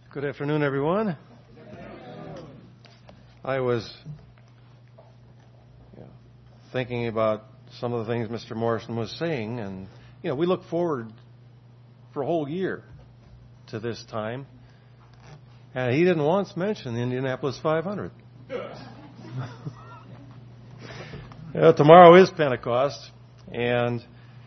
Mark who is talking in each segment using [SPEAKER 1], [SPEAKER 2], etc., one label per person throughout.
[SPEAKER 1] Good afternoon, everyone. I was thinking about some of the things Mr. Morrison was saying, and we look forward for a whole year to this time, and he didn't once mention the Indianapolis 500. Tomorrow is Pentecost, and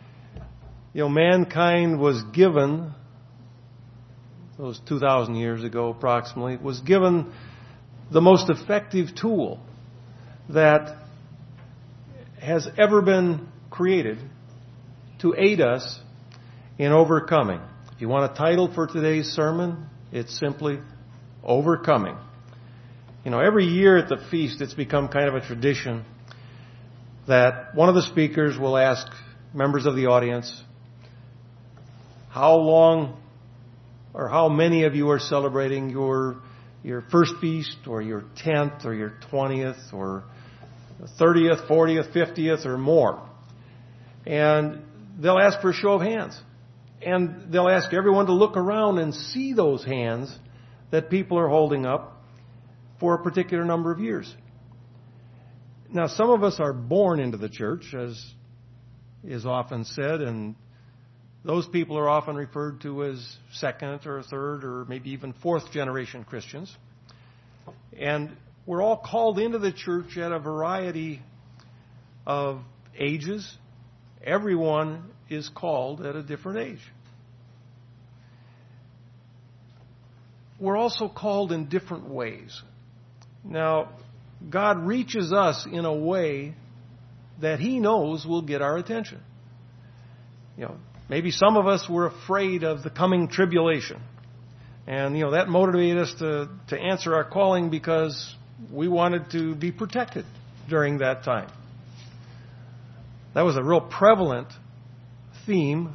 [SPEAKER 1] mankind was given, those 2,000 years ago approximately, was given the most effective tool that has ever been created to aid us in overcoming. If you want a title for today's sermon, it's simply Overcoming. Every year at the feast, it's become kind of a tradition that one of the speakers will ask members of the audience, how long or how many of you are celebrating your first feast or your 10th or your 20th or 30th, 40th, 50th or more. And they'll ask for a show of hands. And they'll ask everyone to look around and see those hands that people are holding up for a particular number of years. Now, some of us are born into the church, as is often said, and those people are often referred to as second or third or maybe even fourth generation Christians. And we're all called into the church at a variety of ages. Everyone is called at a different age. We're also called in different ways. Now, God reaches us in a way that He knows will get our attention. Maybe some of us were afraid of the coming tribulation. And, that motivated us to answer our calling because we wanted to be protected during that time. That was a real prevalent theme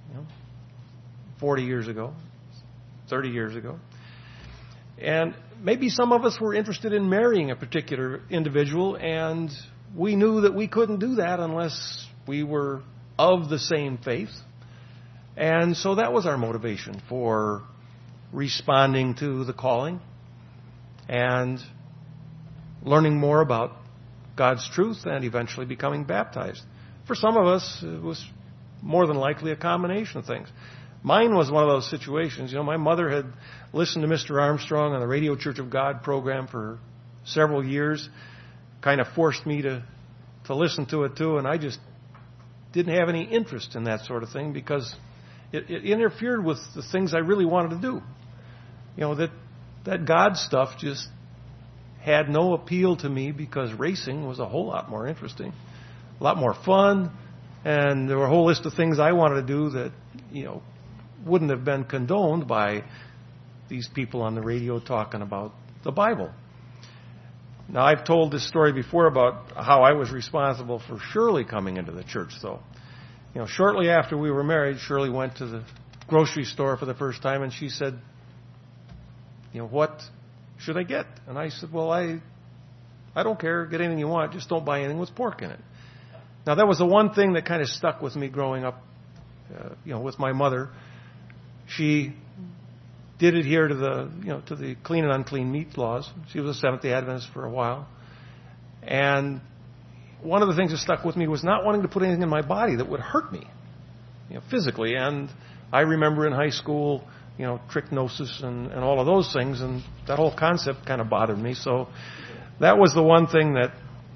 [SPEAKER 1] 40 years ago, 30 years ago. And maybe some of us were interested in marrying a particular individual, and we knew that we couldn't do that unless we were of the same faith. And so that was our motivation for responding to the calling and learning more about God's truth and eventually becoming baptized. For some of us, it was more than likely a combination of things. Mine was one of those situations. My mother had listened to Mr. Armstrong on the Radio Church of God program for several years, kind of forced me to listen to it too, and I just didn't have any interest in that sort of thing because it interfered with the things I really wanted to do. That God stuff just had no appeal to me because racing was a whole lot more interesting, a lot more fun, and there were a whole list of things I wanted to do that, wouldn't have been condoned by these people on the radio talking about the Bible. Now, I've told this story before about how I was responsible for Shirley coming into the church, though. Shortly after we were married, Shirley went to the grocery store for the first time, and she said, what should I get? And I said, well, I don't care. Get anything you want. Just don't buy anything with pork in it. Now, that was the one thing that kind of stuck with me growing up, with my mother. She did adhere to the clean and unclean meat laws. She was a Seventh-day Adventist for a while. And one of the things that stuck with me was not wanting to put anything in my body that would hurt me, physically. And I remember in high school, trichinosis and all of those things, and that whole concept kind of bothered me. So that was the one thing that,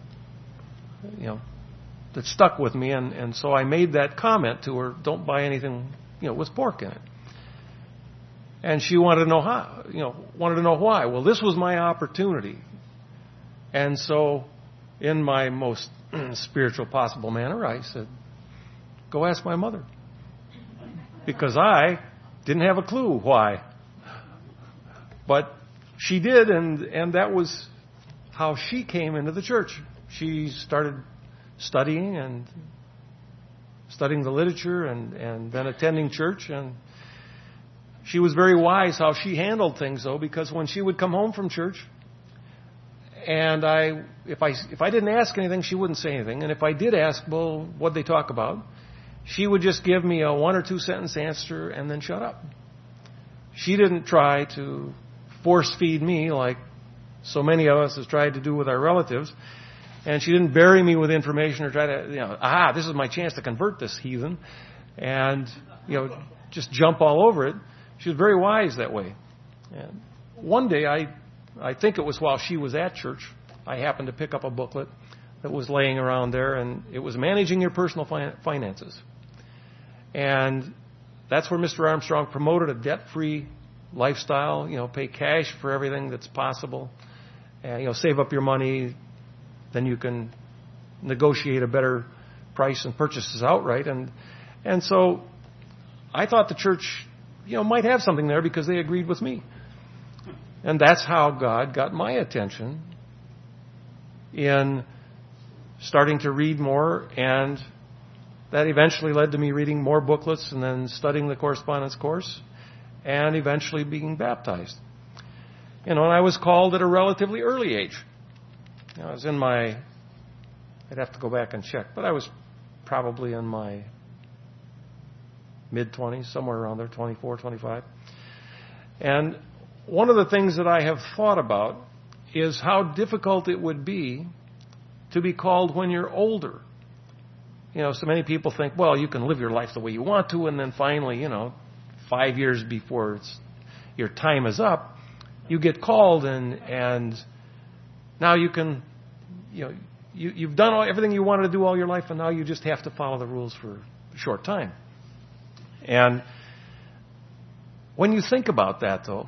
[SPEAKER 1] that stuck with me. And so I made that comment to her, don't buy anything, with pork in it. And she wanted to know how, wanted to know why. Well, this was my opportunity. And so, in my most spiritual possible manner, I said, go ask my mother. Because I didn't have a clue why. But she did, and that was how she came into the church. She started studying the literature and then attending church, and she was very wise how she handled things, though, because when she would come home from church, and if I didn't ask anything, she wouldn't say anything. And if I did ask, well, what'd they talk about? She would just give me a 1 or 2 sentence answer and then shut up. She didn't try to force feed me like so many of us have tried to do with our relatives. And she didn't bury me with information or try to, this is my chance to convert this heathen. And, just jump all over it. She was very wise that way. And one day, I think it was while she was at church, I happened to pick up a booklet that was laying around there, and it was Managing Your Personal Finances. And that's where Mr. Armstrong promoted a debt-free lifestyle, pay cash for everything that's possible, and, save up your money, then you can negotiate a better price and purchases outright. And so I thought the church, might have something there because they agreed with me. And that's how God got my attention in starting to read more, and that eventually led to me reading more booklets and then studying the correspondence course and eventually being baptized. And I was called at a relatively early age. I was in I'd have to go back and check, but I was probably in my mid-20s, somewhere around there, 24, 25. And one of the things that I have thought about is how difficult it would be to be called when you're older. So many people think, well, you can live your life the way you want to, and then finally, 5 years before your time is up, you get called, and now you can, you've done everything you wanted to do all your life, and now you just have to follow the rules for a short time. And when you think about that, though,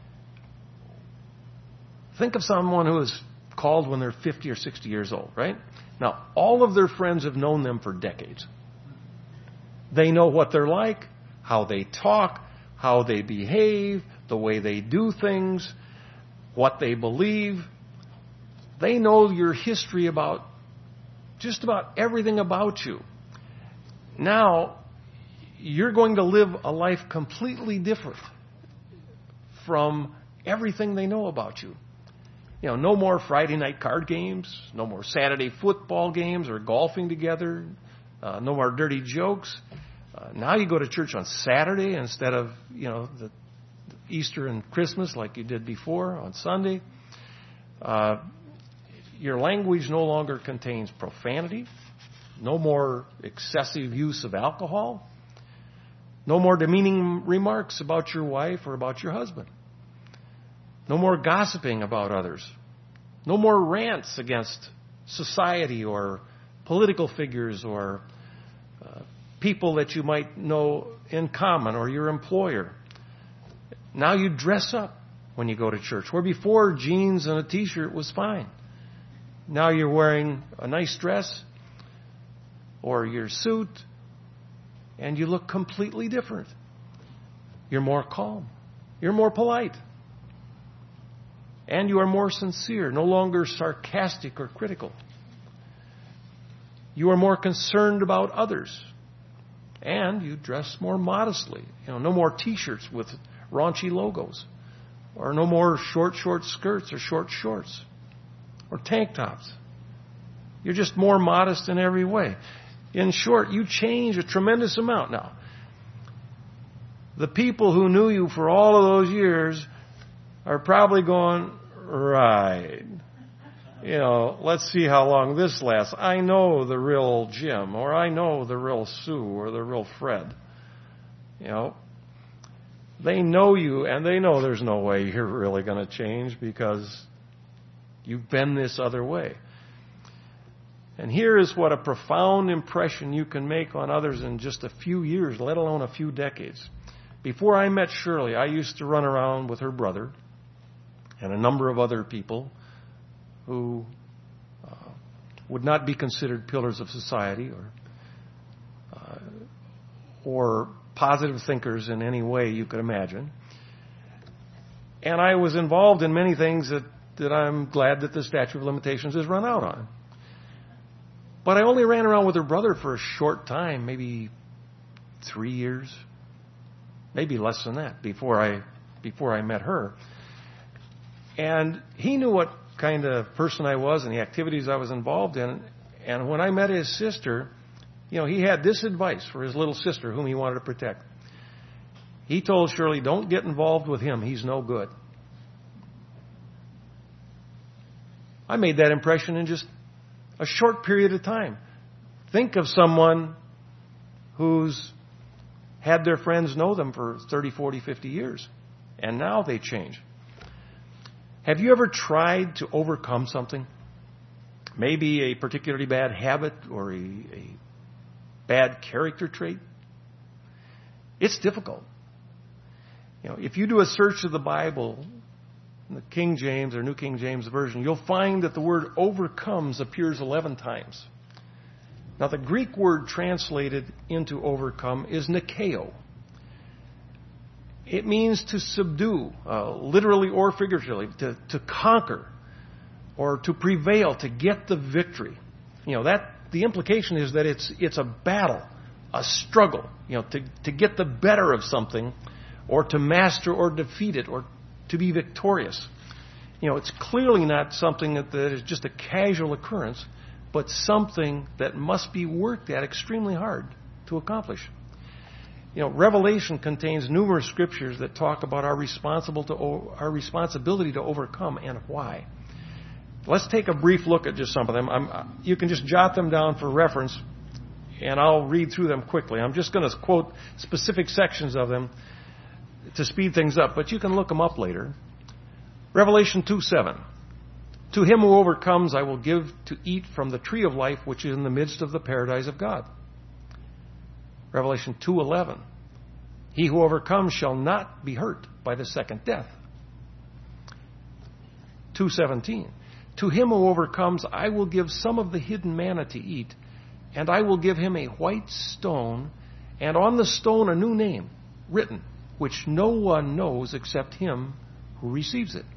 [SPEAKER 1] think of someone who is called when they're 50 or 60 years old, right? Now, all of their friends have known them for decades. They know what they're like, how they talk, how they behave, the way they do things, what they believe. They know your history about just about everything about you. Now, you're going to live a life completely different from everything they know about you. No more Friday night card games, no more Saturday football games or golfing together, no more dirty jokes. Now you go to church on Saturday instead of, the Easter and Christmas like you did before on Sunday. Your language no longer contains profanity, no more excessive use of alcohol, no more demeaning remarks about your wife or about your husband. No more gossiping about others. No more rants against society or political figures or people that you might know in common or your employer. Now you dress up when you go to church, where before jeans and a t-shirt was fine. Now you're wearing a nice dress or your suit, and you look completely different. You're more calm. You're more polite. And you are more sincere, no longer sarcastic or critical. You are more concerned about others. And you dress more modestly. No more t-shirts with raunchy logos. Or no more short skirts or short shorts. Or tank tops. You're just more modest in every way. In short, you change a tremendous amount now. The people who knew you for all of those years are probably going, right, let's see how long this lasts. I know the real Jim, or I know the real Sue, or the real Fred. They know you, and they know there's no way you're really going to change because you've been this other way. And here is what a profound impression you can make on others in just a few years, let alone a few decades. Before I met Shirley, I used to run around with her brother and a number of other people who would not be considered pillars of society or positive thinkers in any way you could imagine. And I was involved in many things that I'm glad that the statute of limitations has run out on. But I only ran around with her brother for a short time, maybe 3 years, maybe less than that, before I met her. And he knew what kind of person I was and the activities I was involved in. And when I met his sister, he had this advice for his little sister whom he wanted to protect. He told Shirley, don't get involved with him. He's no good. I made that impression in just a short period of time. Think of someone who's had their friends know them for 30, 40, 50 years, and now they change. Have you ever tried to overcome something? Maybe a particularly bad habit or a bad character trait? It's difficult. If you do a search of the Bible, in the King James or New King James Version, you'll find that the word overcomes appears 11 times. Now, the Greek word translated into overcome is nikeo. It means to subdue, literally or figuratively, to conquer, or to prevail, to get the victory. The implication is that it's a battle, a struggle, to get the better of something, or to master or defeat it, or to be victorious. It's clearly not something that is just a casual occurrence, but something that must be worked at extremely hard to accomplish. Revelation contains numerous scriptures that talk about our responsibility to overcome and why. Let's take a brief look at just some of them. You can just jot them down for reference, and I'll read through them quickly. I'm just going to quote specific sections of them to speed things up, but you can look them up later. Revelation 2:7. To him who overcomes, I will give to eat from the tree of life, which is in the midst of the paradise of God. Revelation 2:11. He who overcomes shall not be hurt by the second death. 2:17. To him who overcomes, I will give some of the hidden manna to eat, and I will give him a white stone, and on the stone a new name written, which no one knows except him who receives it.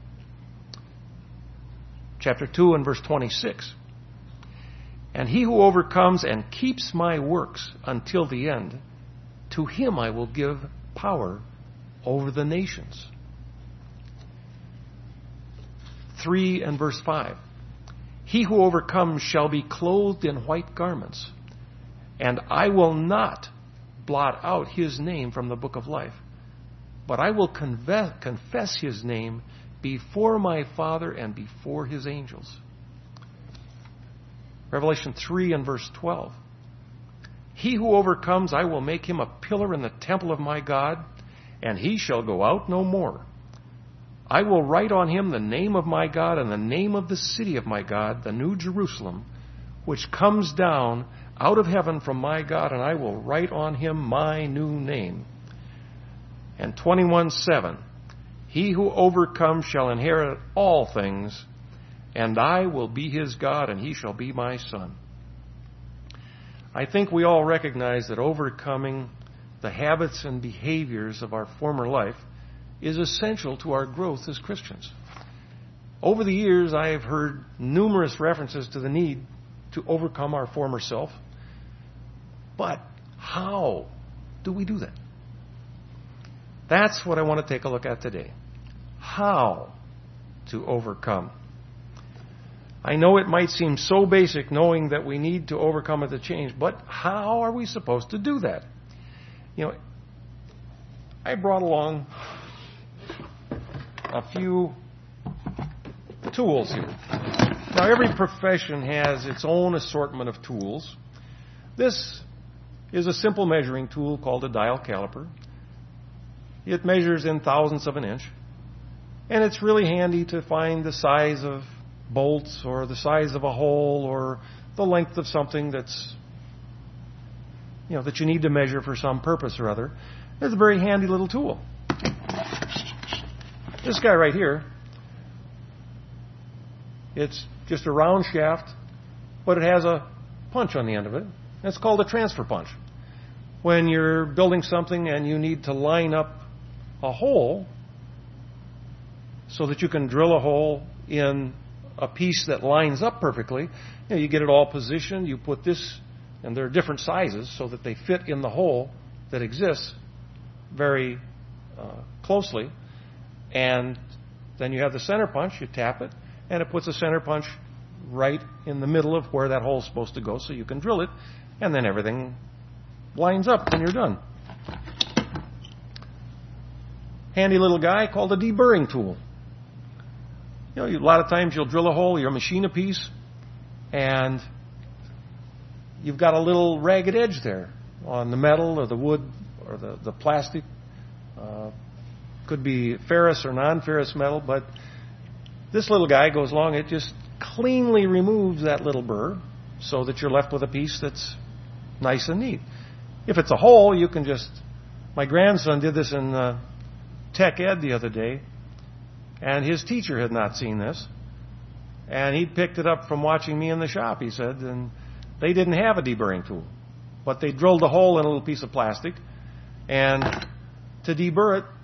[SPEAKER 1] Chapter 2 and verse 26. And he who overcomes and keeps my works until the end, to him I will give power over the nations. 3 and verse 5. He who overcomes shall be clothed in white garments, and I will not blot out his name from the book of life, but I will confess his name before my Father and before his angels. Revelation 3 and verse 12. He who overcomes, I will make him a pillar in the temple of my God, and he shall go out no more. I will write on him the name of my God and the name of the city of my God, the New Jerusalem, which comes down out of heaven from my God, and I will write on him my new name. And 21:7. He who overcomes shall inherit all things, and I will be his God, and he shall be my son. I think we all recognize that overcoming the habits and behaviors of our former life is essential to our growth as Christians. Over the years, I have heard numerous references to the need to overcome our former self. But how do we do that? That's what I want to take a look at today. How to overcome. I know it might seem so basic knowing that we need to overcome it to change, but how are we supposed to do that? I brought along a few tools here. Now, every profession has its own assortment of tools. This is a simple measuring tool called a dial caliper. It measures in thousandths of an inch. And it's really handy to find the size of bolts or the size of a hole or the length of something that's, that you need to measure for some purpose or other. It's a very handy little tool. This guy right here, it's just a round shaft, but it has a punch on the end of it. It's called a transfer punch. When you're building something and you need to line up a hole so that you can drill a hole in a piece that lines up perfectly, you get it all positioned, you put this, and there are different sizes so that they fit in the hole that exists very closely. And then you have the center punch, you tap it, and it puts a center punch right in the middle of where that hole is supposed to go so you can drill it, and then everything lines up when you're done. handy little guy called a deburring tool. A lot of times you'll drill a hole, you'll machine a piece, and you've got a little ragged edge there on the metal or the wood or the plastic. Could be ferrous or non-ferrous metal, but this little guy goes along, it just cleanly removes that little burr so that you're left with a piece that's nice and neat. If it's a hole, you can just... My grandson did this in Tech Ed the other day, and his teacher had not seen this. And he picked it up from watching me in the shop, he said, and they didn't have a deburring tool. But they drilled a hole in a little piece of plastic, and to deburr it,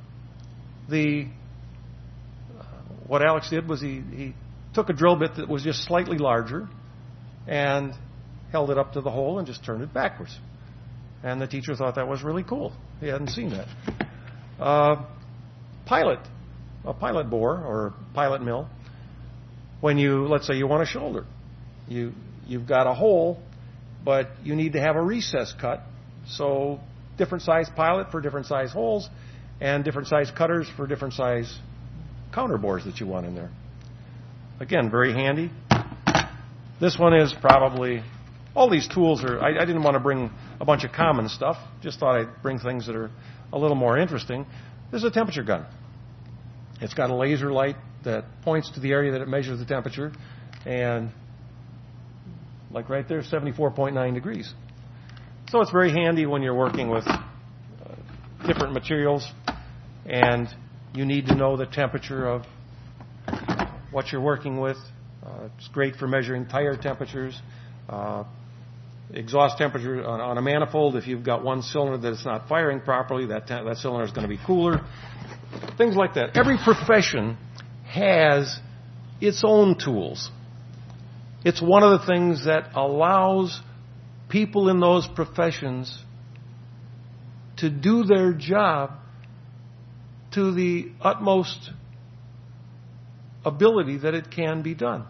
[SPEAKER 1] what Alex did was he took a drill bit that was just slightly larger and held it up to the hole and just turned it backwards. And the teacher thought that was really cool. He hadn't seen that. A pilot bore or pilot mill, let's say you want a shoulder. You've got a hole, but you need to have a recess cut. So different size pilot for different size holes, and different size cutters for different size counter bores that you want in there. Again, very handy. This one is probably... All these tools are... I didn't want to bring a bunch of common stuff. Just thought I'd bring things that are a little more interesting. This is a temperature gun. It's got a laser light that points to the area that it measures the temperature. And like right there, 74.9 degrees. So it's very handy when you're working with different materials and you need to know the temperature of what you're working with. It's great for measuring tire temperatures, exhaust temperature on a manifold. If you've got one cylinder that's not firing properly, that cylinder is going to be cooler. Things like that. Every profession has its own tools. It's one of the things that allows people in those professions to do their job to the utmost ability that it can be done.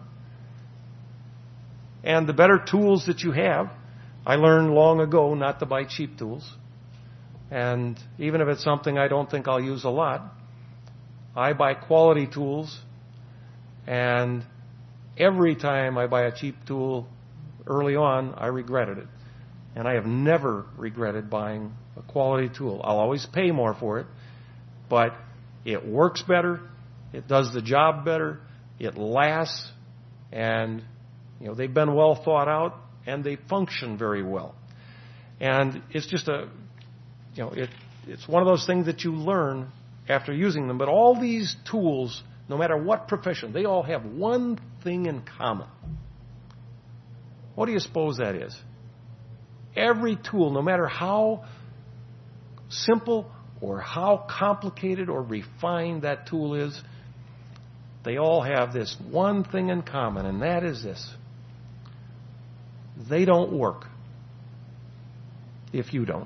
[SPEAKER 1] And the better tools that you have, I learned long ago not to buy cheap tools. And even if it's something I don't think I'll use a lot, I buy quality tools. And every time I buy a cheap tool early on, I regretted it. And I have never regretted buying a quality tool. I'll always pay more for it, but it works better, it does the job better, it lasts, and they've been well thought out, and they function very well. And it's just it's one of those things that you learn after using them. But all these tools, no matter what profession, they all have one thing in common. What do you suppose that is? Every tool, no matter how simple or how complicated or refined that tool is, they all have this one thing in common, and that is this. They don't work if you don't.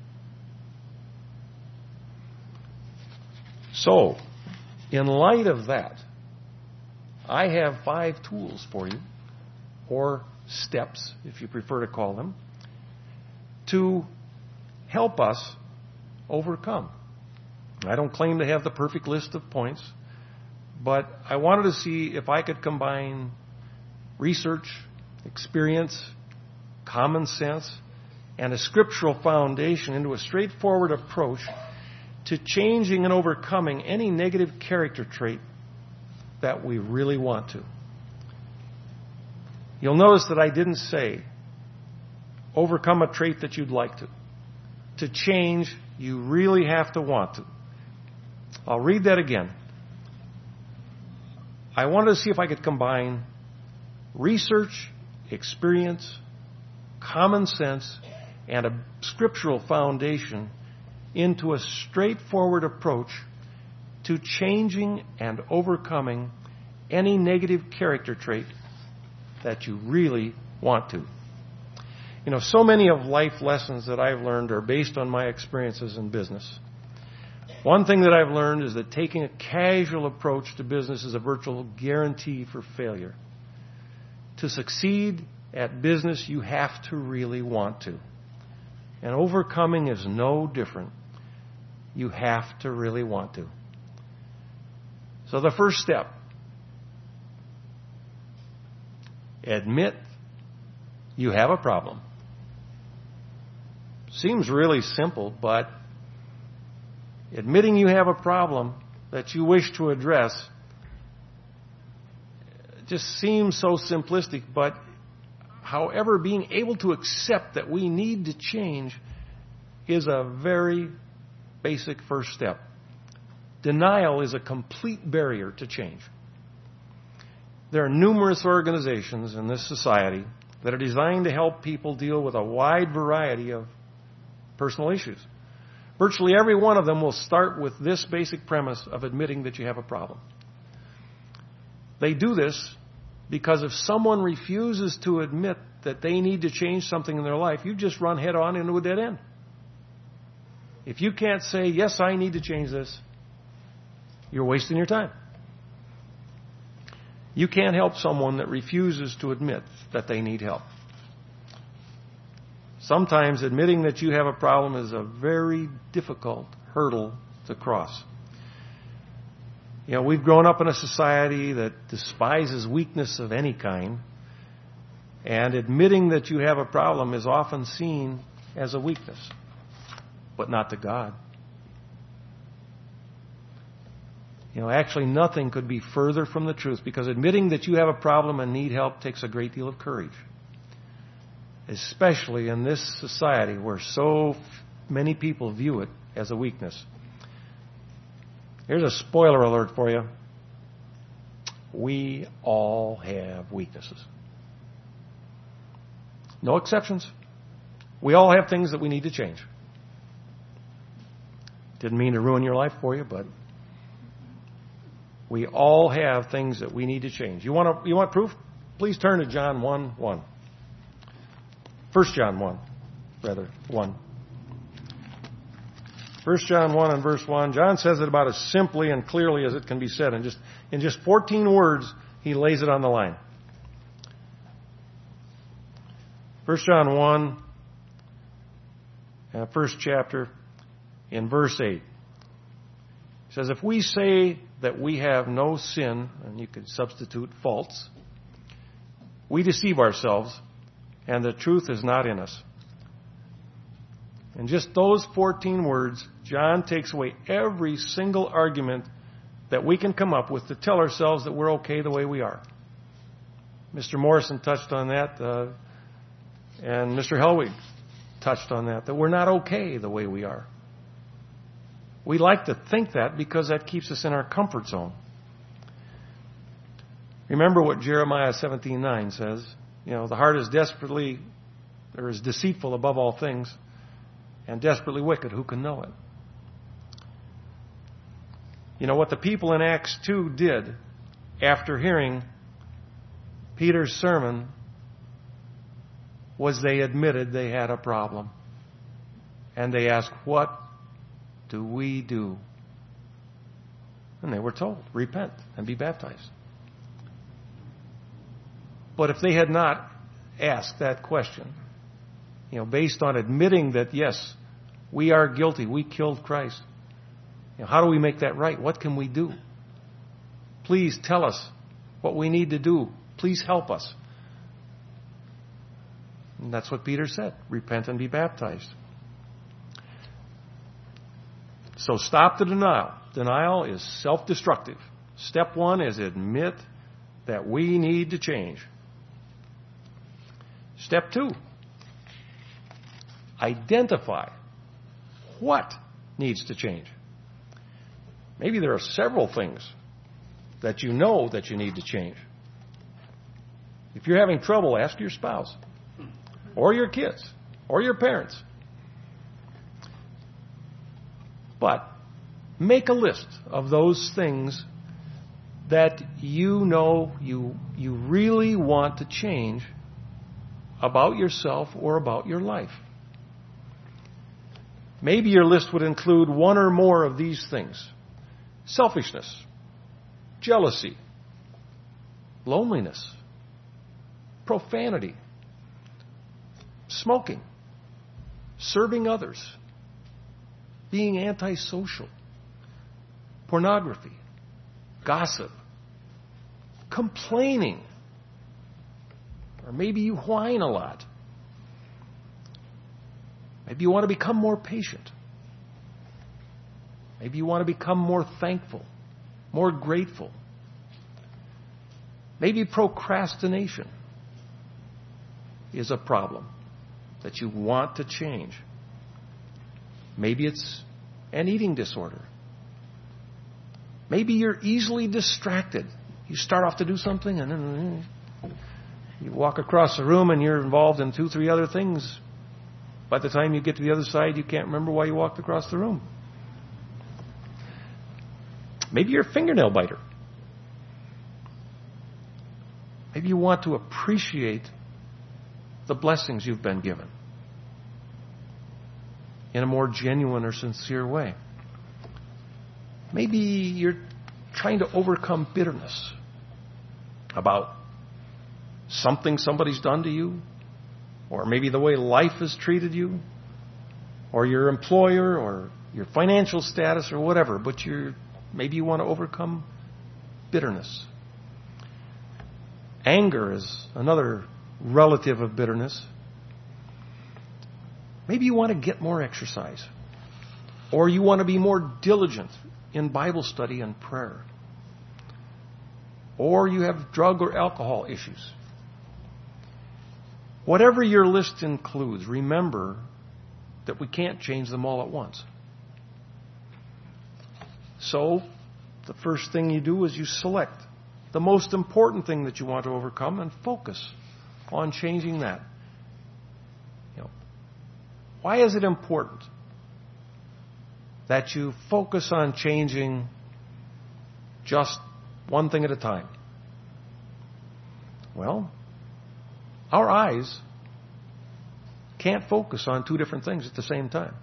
[SPEAKER 1] So, in light of that, I have 5 tools for you, or steps, if you prefer to call them, to help us overcome. I don't claim to have the perfect list of points, but I wanted to see if I could combine research, experience, common sense, and a scriptural foundation into a straightforward approach to changing and overcoming any negative character trait that we really want to. You'll notice that I didn't say overcome a trait that you'd like to. To change, you really have to want to. I'll read that again. I wanted to see if I could combine research, experience, common sense, and a scriptural foundation into a straightforward approach to changing and overcoming any negative character trait that you really want to. So many of life lessons that I've learned are based on my experiences in business. One thing that I've learned is that taking a casual approach to business is a virtual guarantee for failure. To succeed at business, you have to really want to. And overcoming is no different. You have to really want to. So the first step, admit you have a problem. Seems really simple, but admitting you have a problem that you wish to address just seems so simplistic, but however, being able to accept that we need to change is a very basic first step. Denial is a complete barrier to change. There are numerous organizations in this society that are designed to help people deal with a wide variety of personal issues. Virtually every one of them will start with this basic premise of admitting that you have a problem. They do this because if someone refuses to admit that they need to change something in their life, you've just run head on into a dead end. If you can't say, yes, I need to change this, you're wasting your time. You can't help someone that refuses to admit that they need help. Sometimes admitting that you have a problem is a very difficult hurdle to cross. You know, we've grown up in a society that despises weakness of any kind, and admitting that you have a problem is often seen as a weakness, but not to God. You know, actually nothing could be further from the truth, because admitting that you have a problem and need help takes a great deal of courage, especially in this society where so many people view it as a weakness. Here's a spoiler alert for you. We all have weaknesses. No exceptions. We all have things that we need to change. Didn't mean to ruin your life for you, but we all have things that we need to change. You want proof? Please turn to John 1:1. 1 John 1. 1 John 1 and verse 1. John says it about as simply and clearly as it can be said. In just 14 words, he lays it on the line. 1 John 1, first chapter, in verse 8. He says, if we say that we have no sin, and you could substitute faults, we deceive ourselves, and the truth is not in us. In just those 14 words, John takes away every single argument that we can come up with to tell ourselves that we're okay the way we are. Mr. Morrison touched on that, and Mr. Helwig touched on that we're not okay the way we are. We like to think that because that keeps us in our comfort zone. Remember what Jeremiah 17:9 says. You know, the heart is deceitful above all things, and desperately wicked. Who can know it? You know, what the people in Acts 2 did after hearing Peter's sermon was they admitted they had a problem. And they asked, what do we do? And they were told, repent and be baptized. But if they had not asked that question, you know, based on admitting that, yes, we are guilty, we killed Christ, you know, how do we make that right? What can we do? Please tell us what we need to do. Please help us. And that's what Peter said. Repent and be baptized. So stop the denial. Denial is self-destructive. Step one is admit that we need to change. Step two, identify what needs to change. Maybe there are several things that you know that you need to change. If you're having trouble, ask your spouse or your kids or your parents. But make a list of those things that you know you really want to change about yourself or about your life. Maybe your list would include one or more of these things: selfishness, jealousy, loneliness, profanity, smoking, serving others, being antisocial, pornography, gossip, complaining, or maybe you whine a lot. Maybe you want to become more patient. Maybe you want to become more thankful, more grateful. Maybe procrastination is a problem that you want to change. Maybe it's an eating disorder. Maybe you're easily distracted. You start off to do something and then you walk across the room and you're involved in 2, 3 other things. By the time you get to the other side, you can't remember why you walked across the room. Maybe you're a fingernail biter. Maybe you want to appreciate the blessings you've been given in a more genuine or sincere way. Maybe you're trying to overcome bitterness about something somebody's done to you, or maybe the way life has treated you, or your employer, or your financial status, or whatever, but maybe you want to overcome bitterness. Anger is another relative of bitterness. Maybe you want to get more exercise, or you want to be more diligent in Bible study and prayer, or you have drug or alcohol issues. Whatever your list includes, remember that we can't change them all at once. So, the first thing you do is you select the most important thing that you want to overcome and focus on changing that. Why is it important that you focus on changing just one thing at a time? Well, our eyes can't focus on 2 different things at the same time.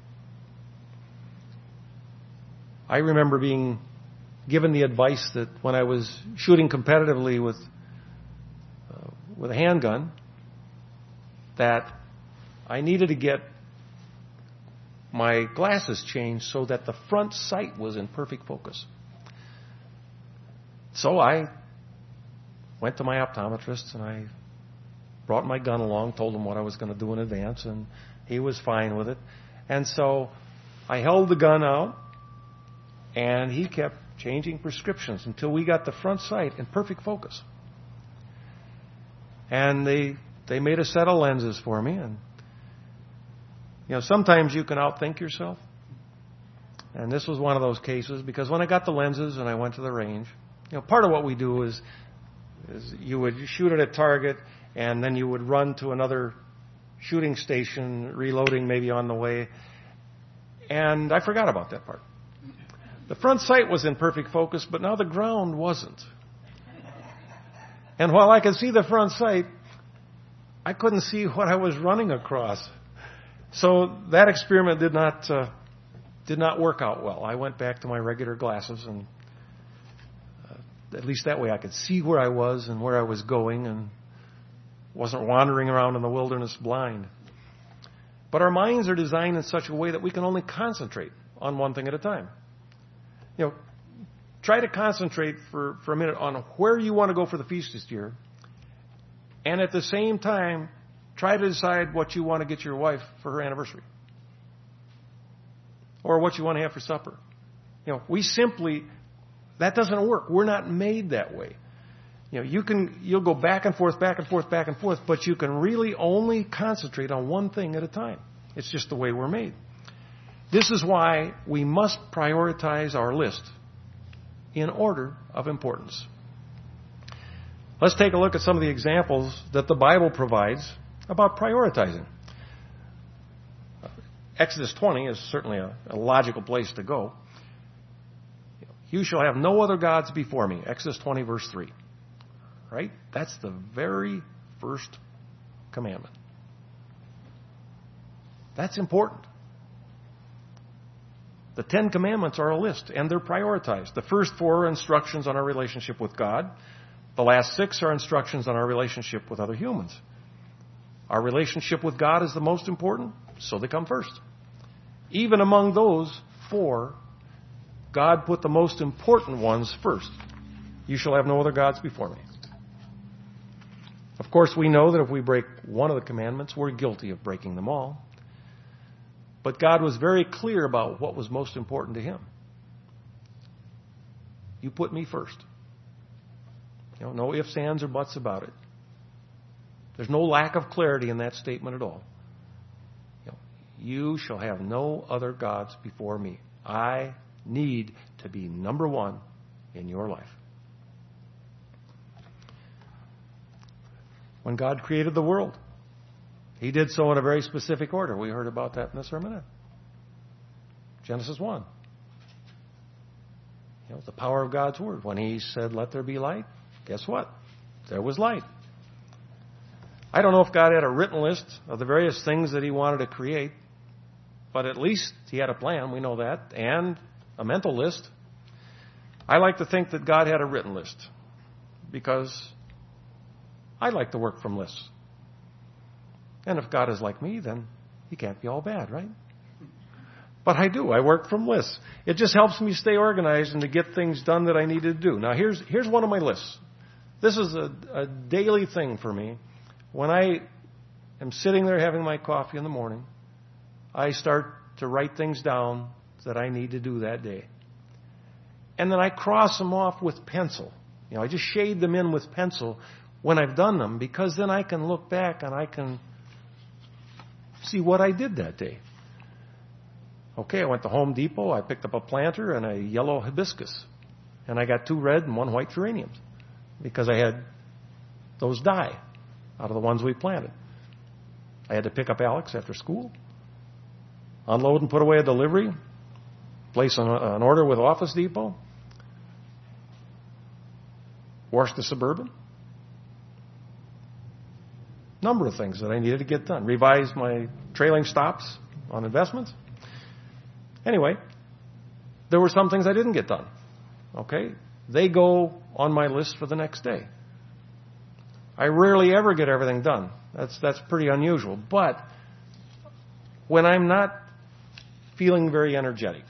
[SPEAKER 1] I remember being given the advice that when I was shooting competitively with a handgun, that I needed to get my glasses changed so that the front sight was in perfect focus. So I went to my optometrist and I brought my gun along, told him what I was going to do in advance, and he was fine with it. And so I held the gun out, and he kept changing prescriptions until we got the front sight in perfect focus. And they made a set of lenses for me, and sometimes you can outthink yourself. And this was one of those cases, because when I got the lenses and I went to the range, part of what we do is you would shoot at a target and then you would run to another shooting station, reloading maybe on the way. And I forgot about that part. The front sight was in perfect focus, but now the ground wasn't. And while I could see the front sight, I couldn't see what I was running across. So that experiment did not work out well. I went back to my regular glasses, and at least that way I could see where I was and where I was going and wasn't wandering around in the wilderness blind. But our minds are designed in such a way that we can only concentrate on one thing at a time. Try to concentrate for a minute on where you want to go for the feast this year, and at the same time, try to decide what you want to get your wife for her anniversary, or what you want to have for supper. That doesn't work. We're not made that way. You'll go back and forth, but you can really only concentrate on one thing at a time. It's just the way we're made. This is why we must prioritize our list in order of importance. Let's take a look at some of the examples that the Bible provides about prioritizing. Exodus 20 is certainly a logical place to go. You shall have no other gods before me. Exodus 20, verse 3. Right? That's the very first commandment. That's important. The 10 Commandments are a list, and they're prioritized. The first 4 are instructions on our relationship with God. The last 6 are instructions on our relationship with other humans. Our relationship with God is the most important, so they come first. Even among those 4, God put the most important ones first. You shall have no other gods before me. Of course, we know that if we break one of the commandments, we're guilty of breaking them all. But God was very clear about what was most important to him. You put me first. No ifs, ands, or buts about it. There's no lack of clarity in that statement at all. You shall have no other gods before me. I need to be number one in your life. When God created the world, he did so in a very specific order. We heard about that in the sermonette. Genesis 1. The power of God's word. When he said, let there be light, guess what? There was light. I don't know if God had a written list of the various things that he wanted to create, but at least he had a plan, we know that, and a mental list. I like to think that God had a written list because I like to work from lists. And if God is like me, then he can't be all bad, right? But I do. I work from lists. It just helps me stay organized and to get things done that I need to do. Now, here's one of my lists. This is a daily thing for me. When I am sitting there having my coffee in the morning, I start to write things down that I need to do that day. And then I cross them off with pencil. I just shade them in with pencil when I've done them, because then I can look back and I can see what I did that day. Okay, I went to Home Depot. I picked up a planter and a yellow hibiscus. And I got 2 red and 1 white geraniums because I had those die out of the ones we planted. I had to pick up Alex after school, unload and put away a delivery, place an order with Office Depot, wash the Suburban. Number of things that I needed to get done. Revise my trailing stops on investments. Anyway, there were some things I didn't get done. Okay? They go on my list for the next day. I rarely ever get everything done. That's pretty unusual. But when I'm not feeling very energetic,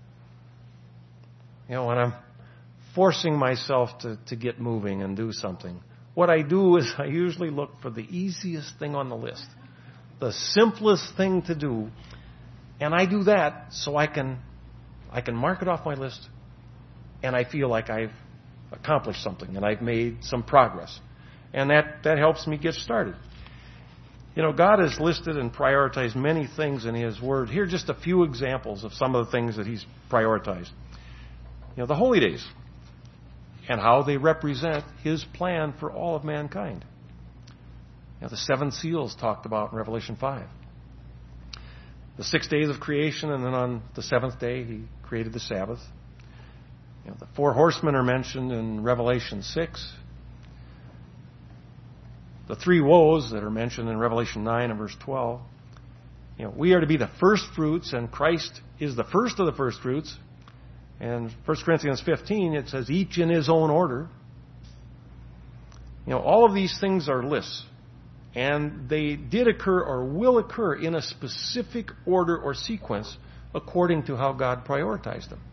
[SPEAKER 1] when I'm forcing myself to get moving and do something, what I do is I usually look for the easiest thing on the list, the simplest thing to do, and I do that so I can mark it off my list, and I feel like I've accomplished something and I've made some progress, and that helps me get started. God has listed and prioritized many things in his word. Here are just a few examples of some of the things that he's prioritized. The holy days and how they represent his plan for all of mankind. The 7 seals talked about in Revelation 5. The 6 days of creation, and then on the 7th day he created the Sabbath. The 4 horsemen are mentioned in Revelation 6. The 3 woes that are mentioned in Revelation 9 and verse 12. We are to be the first fruits, and Christ is the first of the first fruits. And 1 Corinthians 15, it says, each in his own order. All of these things are lists. And they did occur or will occur in a specific order or sequence according to how God prioritized them.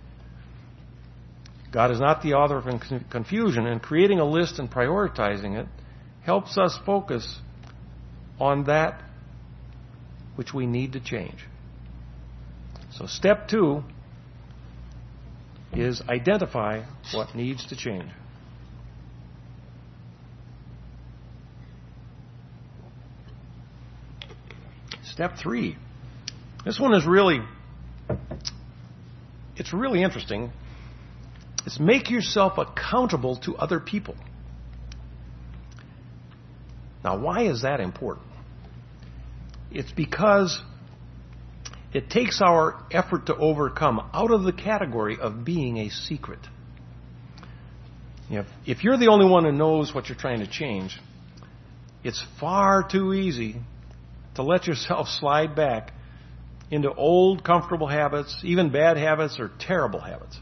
[SPEAKER 1] God is not the author of confusion, and creating a list and prioritizing it helps us focus on that which we need to change. So step 2 is identify what needs to change. Step 3. This one is really interesting. It's make yourself accountable to other people. Now, why is that important? It's because it takes our effort to overcome out of the category of being a secret. If you're the only one who knows what you're trying to change, it's far too easy to let yourself slide back into old comfortable habits, even bad habits or terrible habits.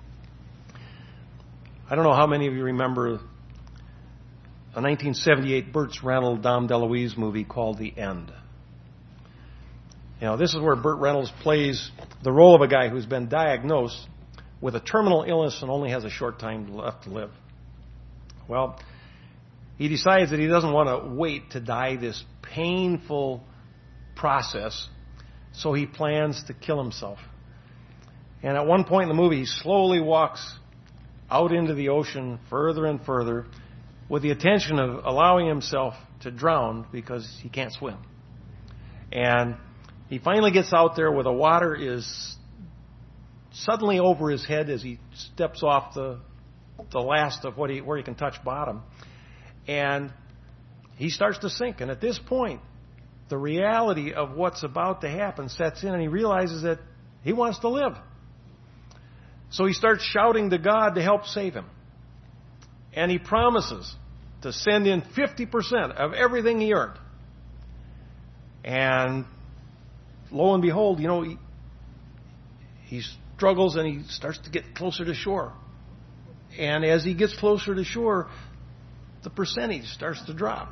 [SPEAKER 1] I don't know how many of you remember a 1978 Burt Reynolds, Dom DeLuise movie called The End. This is where Burt Reynolds plays the role of a guy who's been diagnosed with a terminal illness and only has a short time left to live. Well, he decides that he doesn't want to wait to die this painful process, so he plans to kill himself. And at one point in the movie, he slowly walks out into the ocean further and further with the intention of allowing himself to drown because he can't swim. And he finally gets out there where the water is suddenly over his head as he steps off the last of where he can touch bottom. And he starts to sink. And at this point, the reality of what's about to happen sets in, and he realizes that he wants to live. So he starts shouting to God to help save him. And he promises to send in 50% of everything he earned. And lo and behold, he struggles and he starts to get closer to shore. And as he gets closer to shore, the percentage starts to drop.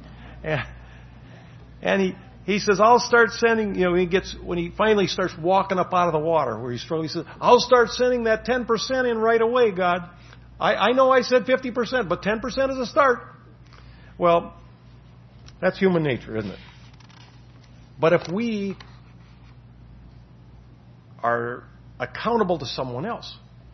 [SPEAKER 1] And he says, I'll start sending, when he finally starts walking up out of the water where he's struggling, he says, I'll start sending that 10% in right away, God. I know I said 50%, but 10% is a start. Well, that's human nature, isn't it? But if we are accountable to someone else,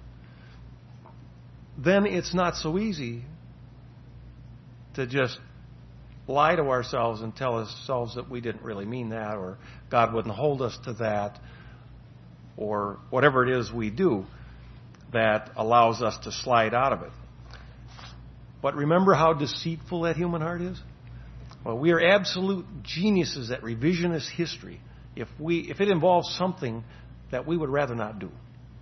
[SPEAKER 1] then it's not so easy to just lie to ourselves and tell ourselves that we didn't really mean that, or God wouldn't hold us to that, or whatever it is we do that allows us to slide out of it. But remember how deceitful that human heart is? Well, we are absolute geniuses at revisionist history if it involves something that we would rather not do.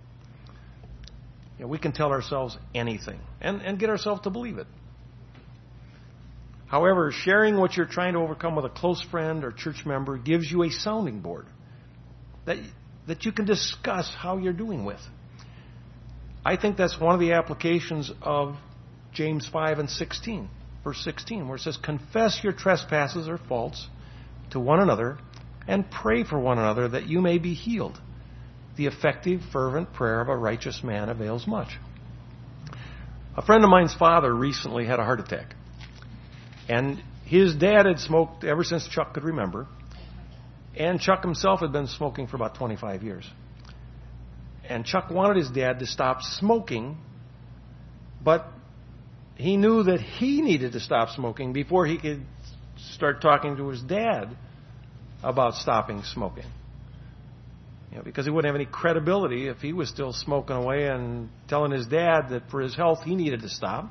[SPEAKER 1] We can tell ourselves anything and get ourselves to believe it. However, sharing what you're trying to overcome with a close friend or church member gives you a sounding board that you can discuss how you're doing with. I think that's one of the applications of James 5 and 16, verse 16, where it says, confess your trespasses or faults to one another and pray for one another that you may be healed. The effective, fervent prayer of a righteous man avails much. A friend of mine's father recently had a heart attack. And his dad had smoked ever since Chuck could remember. And Chuck himself had been smoking for about 25 years. And Chuck wanted his dad to stop smoking, but he knew that he needed to stop smoking before he could start talking to his dad about stopping smoking. Because he wouldn't have any credibility if he was still smoking away and telling his dad that for his health he needed to stop.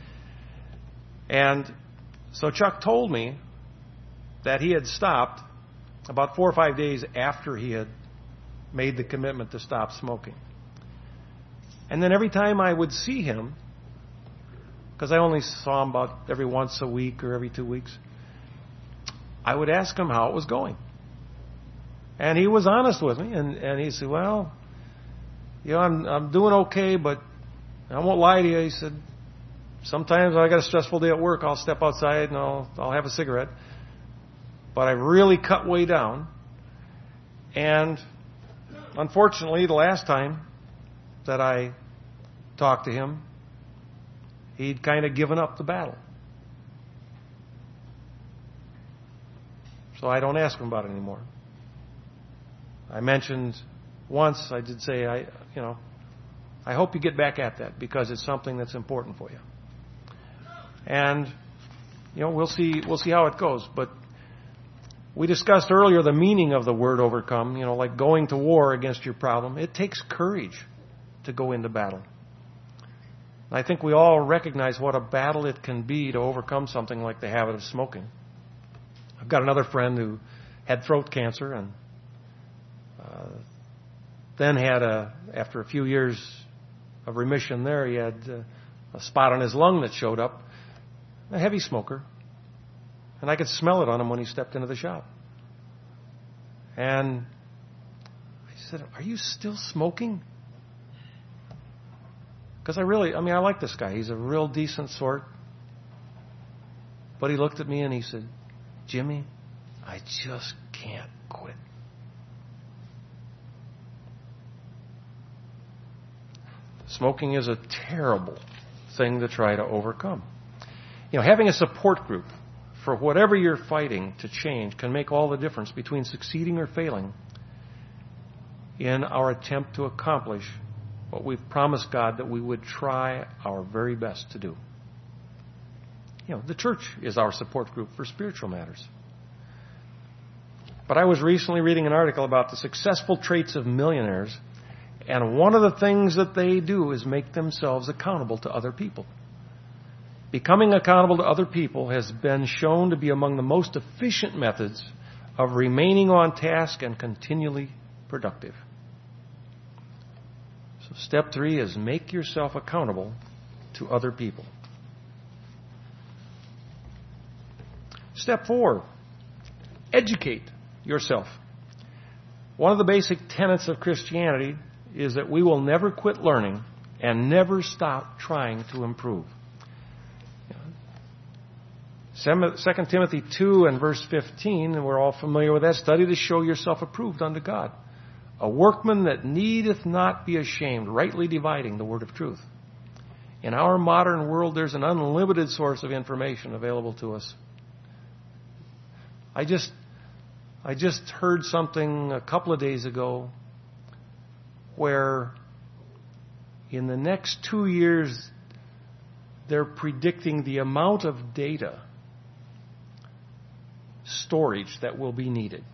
[SPEAKER 1] And so Chuck told me that he had stopped about 4 or 5 days after he had made the commitment to stop smoking. And then every time I would see him, because I only saw him about every once a week or every 2 weeks, I would ask him how it was going. And he was honest with me, and he said, well, I'm doing okay, but I won't lie to you. He said, sometimes when I got a stressful day at work, I'll step outside and I'll have a cigarette. But I've really cut way down. And unfortunately, the last time that I talked to him, he'd kind of given up the battle. So I don't ask him about it anymore. I mentioned once, I did say, I hope you get back at that because it's something that's important for you. And, we'll see how it goes. But we discussed earlier the meaning of the word overcome, like going to war against your problem. It takes courage to go into battle. And I think we all recognize what a battle it can be to overcome something like the habit of smoking. I've got another friend who had throat cancer and then had after a few years of remission there, he had a spot on his lung that showed up, a heavy smoker. And I could smell it on him when he stepped into the shop. And I said, are you still smoking? Because I like this guy. He's a real decent sort. But he looked at me and he said, Jimmy, I just can't quit. Smoking is a terrible thing to try to overcome. Having a support group for whatever you're fighting to change can make all the difference between succeeding or failing in our attempt to accomplish what we've promised God that we would try our very best to do. The church is our support group for spiritual matters. But I was recently reading an article about the successful traits of millionaires, and one of the things that they do is make themselves accountable to other people. Becoming accountable to other people has been shown to be among the most efficient methods of remaining on task and continually productive. So step 3 is make yourself accountable to other people. Step 4, educate yourself. One of the basic tenets of Christianity is that we will never quit learning and never stop trying to improve. 2 Timothy 2 and verse 15, and we're all familiar with that, study to show yourself approved unto God, a workman that needeth not be ashamed, rightly dividing the word of truth. In our modern world, there's an unlimited source of information available to us. I just heard something a couple of days ago where in the next 2 years, they're predicting the amount of data storage that will be needed.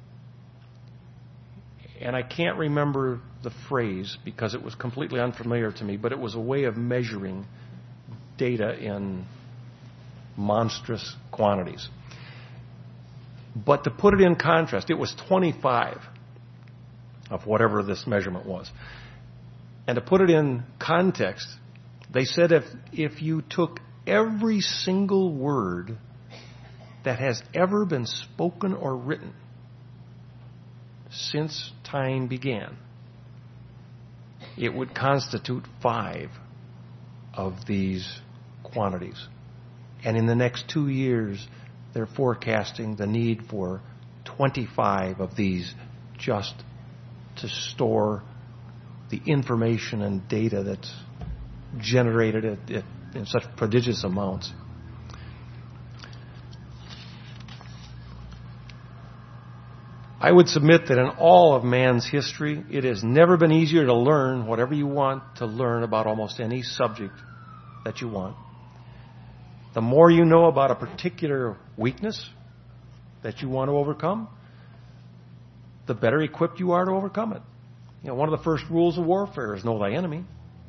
[SPEAKER 1] And I can't remember the phrase because it was completely unfamiliar to me, but it was a way of measuring data in monstrous quantities. But to put it in contrast, it was 25 of whatever this measurement was. And to put it in context, they said if you took every single word that has ever been spoken or written since time began, it would constitute 5 of these quantities. And in the next 2 years, they're forecasting the need for 25 of these just to store the information and data that's generated in such prodigious amounts. I would submit that in all of man's history, it has never been easier to learn whatever you want to learn about almost any subject that you want. The more you know about a particular weakness that you want to overcome, the better equipped you are to overcome it. One of the first rules of warfare is know thy enemy.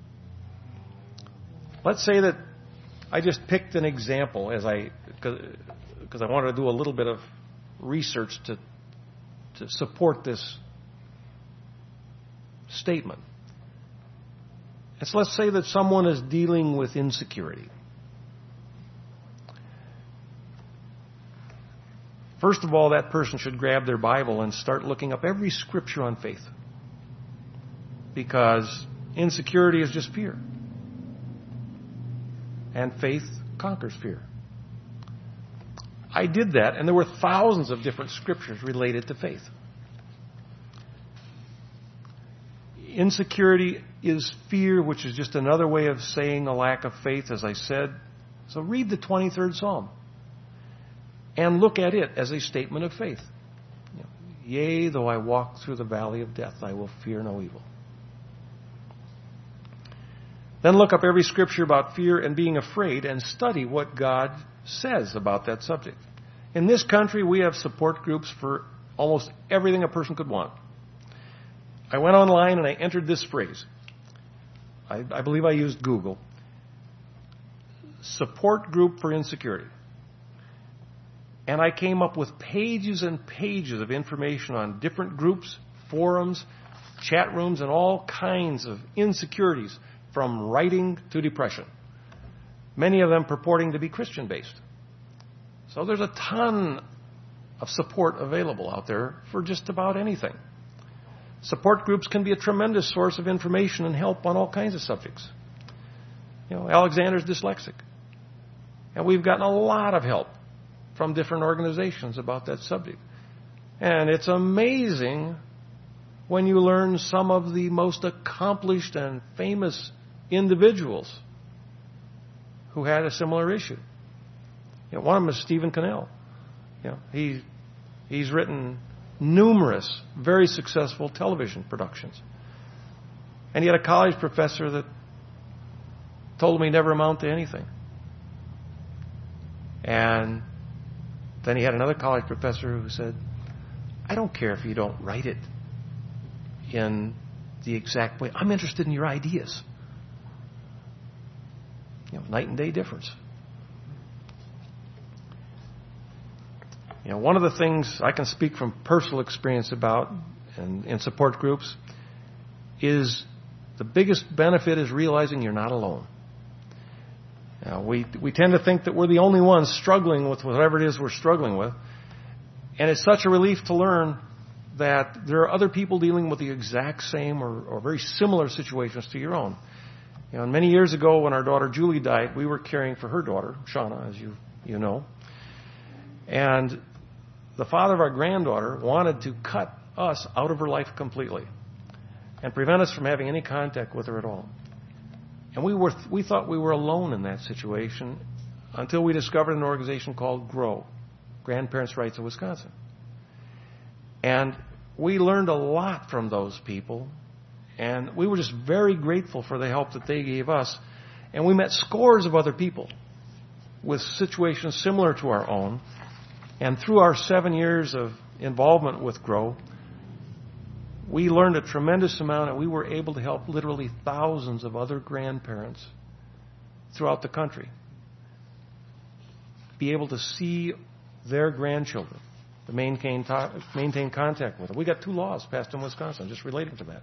[SPEAKER 1] Let's say that I just picked an example because I wanted to do a little bit of research to support this statement. And so let's say that someone is dealing with insecurity. First of all, that person should grab their Bible and start looking up every scripture on faith. Because insecurity is just fear. And faith conquers fear. I did that, and there were thousands of different scriptures related to faith. Insecurity is fear, which is just another way of saying a lack of faith, as I said. So read the 23rd Psalm and look at it as a statement of faith. Yea, though I walk through the valley of death, I will fear no evil. Then look up every scripture about fear and being afraid and study what God says about that subject. In this country, we have support groups for almost everything a person could want. I went online and I entered this phrase. I believe I used Google. Support group for insecurity. And I came up with pages and pages of information on different groups, forums, chat rooms, and all kinds of insecurities, from writing to depression. Many of them purporting to be Christian-based. So there's a ton of support available out there for just about anything. Support groups can be a tremendous source of information and help on all kinds of subjects. Alexander's dyslexic. And we've gotten a lot of help from different organizations about that subject. And it's amazing when you learn some of the most accomplished and famous individuals who had a similar issue. One of them is Stephen Cannell. He's written numerous very successful television productions. And he had a college professor that told him he never amount to anything. And then he had another college professor who said, I don't care if you don't write it in the exact way. I'm interested in your ideas. Night and day difference. One of the things I can speak from personal experience about and in support groups is the biggest benefit is realizing you're not alone. We tend to think that we're the only ones struggling with whatever it is we're struggling with. And it's such a relief to learn that there are other people dealing with the exact same or very similar situations to your own. Many years ago when our daughter Julie died, we were caring for her daughter, Shauna, as you know. And the father of our granddaughter wanted to cut us out of her life completely and prevent us from having any contact with her at all. And we thought we were alone in that situation until we discovered an organization called GROW, Grandparents' Rights of Wisconsin. And we learned a lot from those people, and we were just very grateful for the help that they gave us. And we met scores of other people with situations similar to our own. And through our 7 years of involvement with GROW, we learned a tremendous amount, and we were able to help literally thousands of other grandparents throughout the country be able to see their grandchildren, to maintain contact with them. We got 2 laws passed in Wisconsin just relating to that.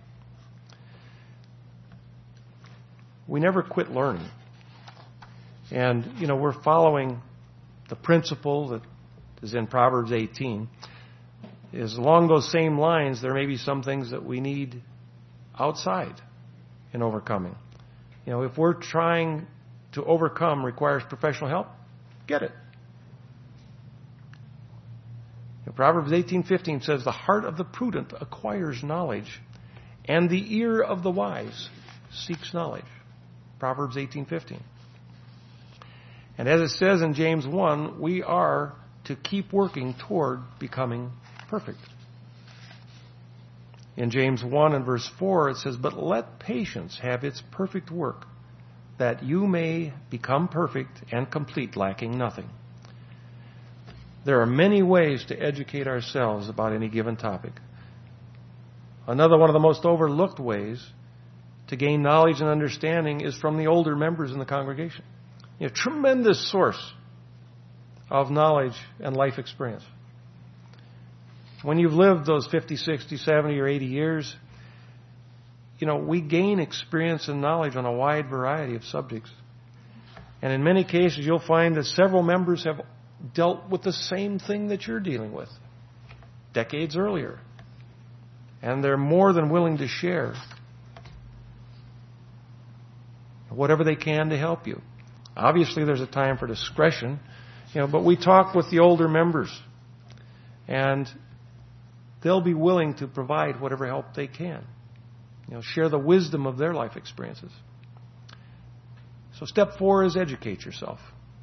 [SPEAKER 1] We never quit learning. And, we're following the principle that is in Proverbs 18. Is along those same lines, there may be some things that we need outside in overcoming. If we're trying to overcome requires professional help, get it. Proverbs 18:15 says, the heart of the prudent acquires knowledge, and the ear of the wise seeks knowledge. Proverbs 18:15. And as it says in James 1, we are to keep working toward becoming perfect. In James 1 and verse 4, it says, but let patience have its perfect work, that you may become perfect and complete, lacking nothing. There are many ways to educate ourselves about any given topic. Another one of the most overlooked ways to gain knowledge and understanding is from the older members in the congregation. Tremendous source of knowledge and life experience. When you've lived those 50, 60, 70, or 80 years, we gain experience and knowledge on a wide variety of subjects. And in many cases, you'll find that several members have dealt with the same thing that you're dealing with decades earlier. And they're more than willing to share whatever they can to help you. Obviously, there's a time for discretion, but we talk with the older members, and they'll be willing to provide whatever help they can. Share the wisdom of their life experiences. So step 4 is educate yourself.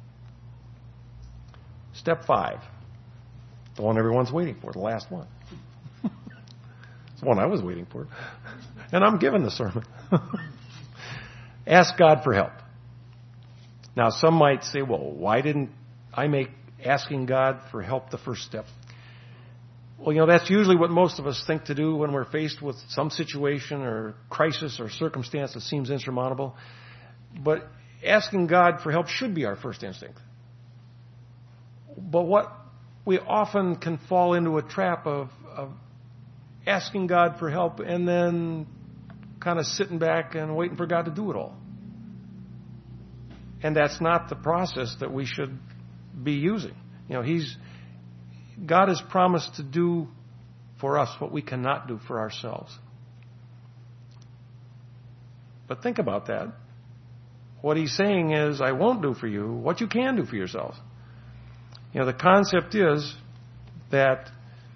[SPEAKER 1] Step 5, the one everyone's waiting for, the last one. It's the one I was waiting for. And I'm giving the sermon. Ask God for help. Now, some might say, well, why didn't I make asking God for help the first step? Well, that's usually what most of us think to do when we're faced with some situation or crisis or circumstance that seems insurmountable. But asking God for help should be our first instinct. But what we often can fall into a trap of asking God for help and then kind of sitting back and waiting for God to do it all. And that's not the process that we should be using. God has promised to do for us what we cannot do for ourselves. But think about that. What he's saying is, I won't do for you what you can do for yourselves. The concept is that,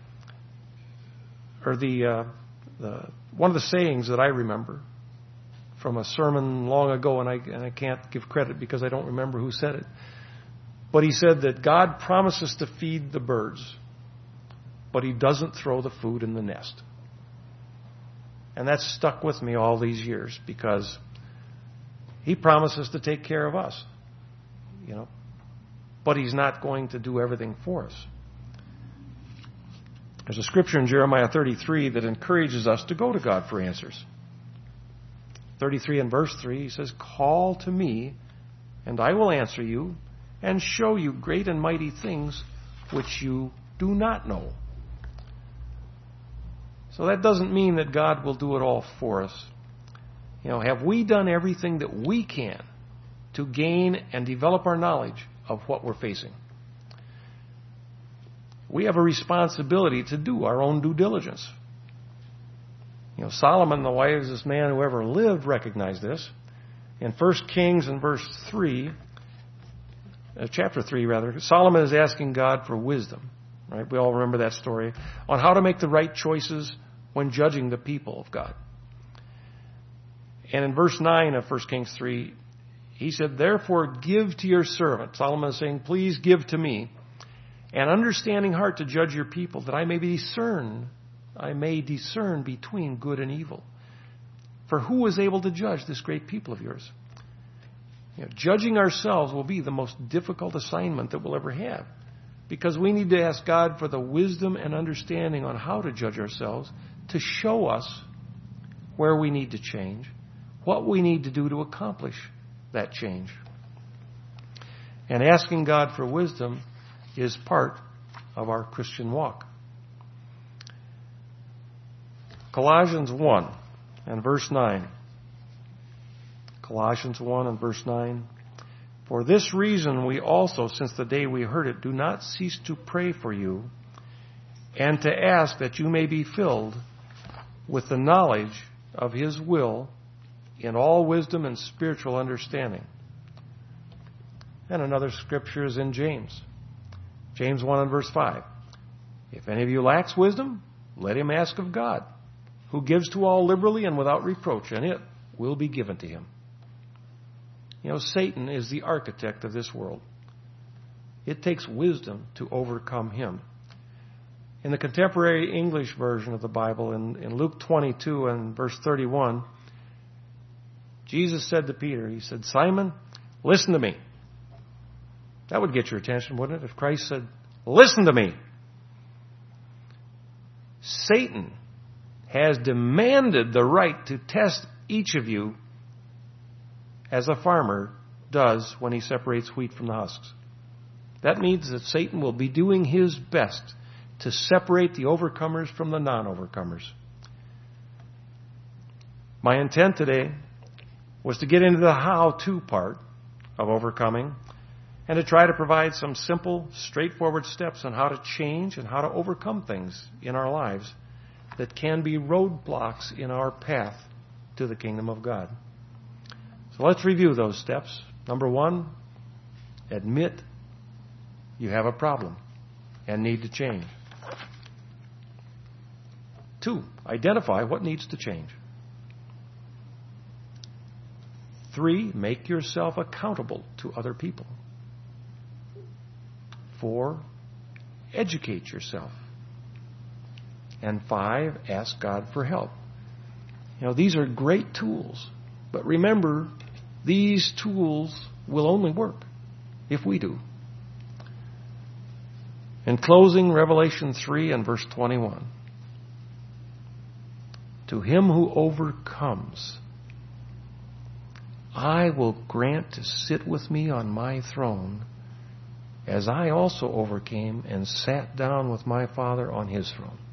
[SPEAKER 1] or one of the sayings that I remember from a sermon long ago, and I can't give credit because I don't remember who said it. But he said that God promises to feed the birds, but he doesn't throw the food in the nest. And that's stuck with me all these years because he promises to take care of us, but he's not going to do everything for us. There's a scripture in Jeremiah 33 that encourages us to go to God for answers. 33 and verse 3, he says, "Call to me, and I will answer you, and show you great and mighty things which you do not know." So that doesn't mean that God will do it all for us. Have we done everything that we can to gain and develop our knowledge of what we're facing? We have a responsibility to do our own due diligence. Solomon, the wisest man who ever lived, recognized this. In 1 Kings and chapter 3, Solomon is asking God for wisdom. Right? We all remember that story on how to make the right choices when judging the people of God. And in verse 9 of 1 Kings 3, he said, "Therefore give to your servant," Solomon is saying, "please give to me an understanding heart to judge your people, that I may discern between good and evil. For who is able to judge this great people of yours?" Judging ourselves will be the most difficult assignment that we'll ever have, because we need to ask God for the wisdom and understanding on how to judge ourselves, to show us where we need to change, what we need to do to accomplish that change. And asking God for wisdom is part of our Christian walk. Colossians 1 and verse 9. Colossians 1 and verse 9. "For this reason we also, since the day we heard it, do not cease to pray for you and to ask that you may be filled with the knowledge of his will in all wisdom and spiritual understanding." And another scripture is in James. James 1 and verse 5. "If any of you lacks wisdom, let him ask of God, who gives to all liberally and without reproach, and it will be given to him." Satan is the architect of this world. It takes wisdom to overcome him. In the contemporary English version of the Bible, in Luke 22 and verse 31, Jesus said to Peter, he said, "Simon, listen to me." That would get your attention, wouldn't it? If Christ said, "Listen to me." Satan has demanded the right to test each of you as a farmer does when he separates wheat from the husks. That means that Satan will be doing his best to separate the overcomers from the non-overcomers. My intent today was to get into the how-to part of overcoming and to try to provide some simple, straightforward steps on how to change and how to overcome things in our lives that can be roadblocks in our path to the kingdom of God. So let's review those steps. Number 1, admit you have a problem and need to change. 2, identify what needs to change. 3, make yourself accountable to other people. 4, educate yourself. And 5, ask God for help. These are great tools. But remember, these tools will only work if we do. In closing, Revelation 3 and verse 21. "To him who overcomes, I will grant to sit with me on my throne, as I also overcame and sat down with my Father on his throne."